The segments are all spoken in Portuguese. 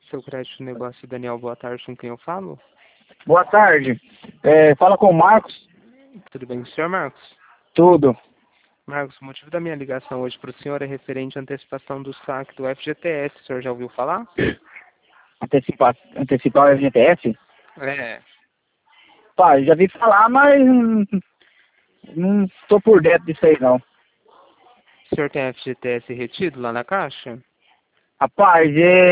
Seu crédito negócio, Daniel, boa tarde, com quem eu falo? Boa tarde. Fala com o Marcos. Tudo bem, senhor Marcos? Tudo. Marcos, o motivo da minha ligação hoje para o senhor é referente à antecipação do saque do FGTS. O senhor já ouviu falar? Antecipar o FGTS? É. Pá, já vi falar, mas não tô por dentro disso aí, não. O senhor tem FGTS retido lá na Caixa? Rapaz,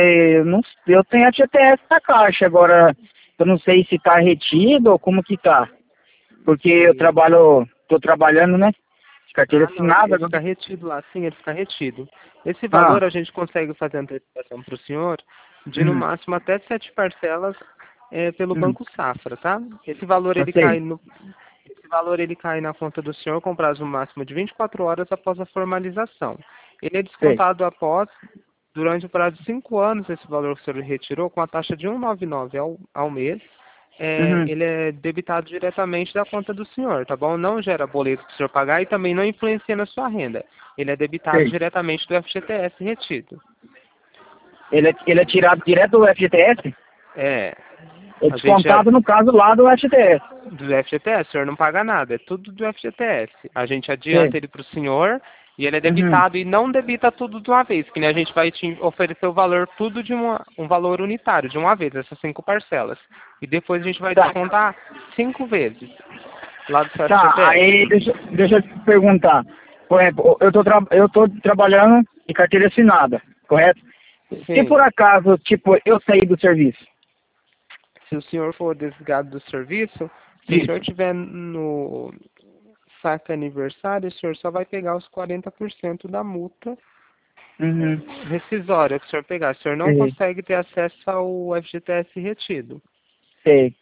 eu tenho FGTS na caixa, agora eu não sei se tá retido ou como que tá. Porque Sim. tô trabalhando, né? De carteira Ah, não, ele assinada, né? fica retido lá, sim, ele fica retido. Esse Ah, valor a gente consegue fazer antecipação para o senhor de no hum, máximo até 7 parcelas pelo hum, Banco Safra, tá? Esse valor eu ele sei. cai no Esse valor ele cai na conta do senhor com prazo máximo de 24 horas após a formalização. Ele é Sei. descontado durante o prazo de 5 anos, esse valor que o senhor retirou, com a taxa de 1,99 ao mês. Uhum, Ele é debitado diretamente da conta do senhor, tá bom? Não gera boleto para o senhor pagar e também não influencia na sua renda. Ele é debitado sei. diretamente do FGTS retido. Ele é tirado direto do FGTS? É, É a gente já descontado no caso lá do FGTS. do FGTS, o senhor não paga nada, é tudo do FGTS. A gente Sei. adianta ele para o senhor e ele é Uhum. debitado e não debita tudo de uma vez, que nem a gente vai te oferecer o valor tudo um valor unitário de uma vez, essas 5 parcelas. E depois a gente vai Tá. descontar 5 vezes lá do seu Tá, aí FGTS. deixa eu te perguntar. Por exemplo, eu tô trabalhando em carteira assinada, correto? Se por Sim. acaso, tipo, eu sair do serviço. Se o senhor for desligado do serviço, se o senhor Isso. tiver no saque aniversário, o senhor só vai pegar os 40% da multa Uhum. rescisória que o senhor pegar. O senhor não Sei. consegue ter acesso ao FGTS retido. Sei.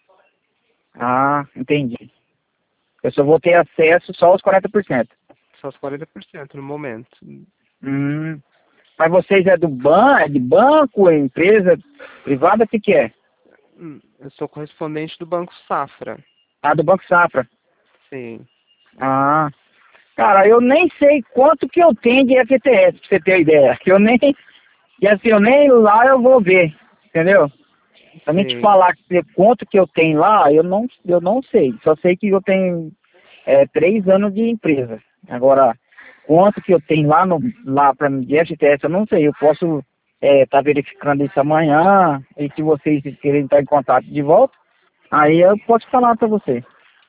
Ah, entendi. Eu só vou ter acesso só aos 40%. Só os 40% no momento. Hum. Mas vocês é de banco, é empresa privada, o que que é? Eu sou correspondente do Banco Safra. Ah, do Banco Safra. Sim. Ah. Cara, eu nem sei quanto que eu tenho de FTS, pra você ter ideia. Que eu nem, e assim, eu nem lá eu vou ver, entendeu? Pra mim te Sim. falar quanto que eu tenho lá, eu não sei. Só sei que eu tenho 3 anos de empresa. Agora, quanto que eu tenho lá lá para mim de FTS, eu não sei. Eu posso tá verificando isso amanhã, e se vocês querem estar em contato de volta, aí eu posso falar para você.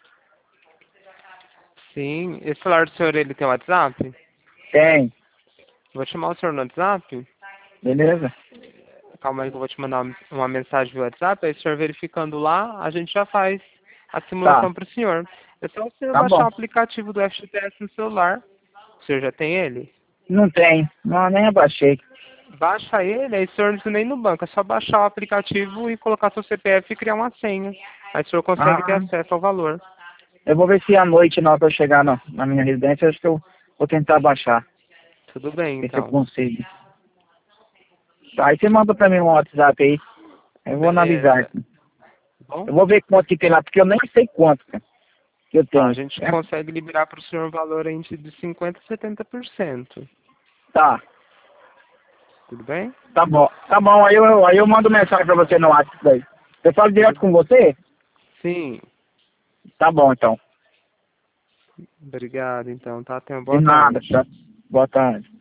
Sim. Esse celular do senhor, ele tem WhatsApp? Tem, Vou chamar o senhor no WhatsApp? beleza? Calma aí que eu vou te mandar uma mensagem via WhatsApp, aí o senhor verificando lá, a gente já faz a Tá, simulação para o senhor. É só o senhor tá baixar bom. o aplicativo do FGTS no celular. O senhor já tem ele? Não tem, não, nem abaixei. Baixa ele, aí o senhor não precisa nem ir no banco, é só baixar o aplicativo e colocar seu CPF e criar uma senha. Aí o senhor consegue ter Ah, acesso ao valor. eu vou ver se à noite, na hora que eu chegar na minha residência, acho que eu vou tentar baixar, Tudo bem, ver se eu então. consigo. Tá, aí você manda pra mim um WhatsApp aí, eu vou analisar Beleza. aqui. Bom? Eu vou ver quanto que tem lá, porque eu nem sei quanto, cara, que eu Tá, a tenho. gente É? consegue liberar para o senhor um valor entre de 50% a 70%. Tá, Tudo bem? tá bom. Tá bom, aí eu mando mensagem pra você no WhatsApp daí. Eu falo direto Tudo... com você? Sim. Tá bom, então. Obrigado, então, tá? Tenha uma De boa nada, tarde. tá? Boa tarde.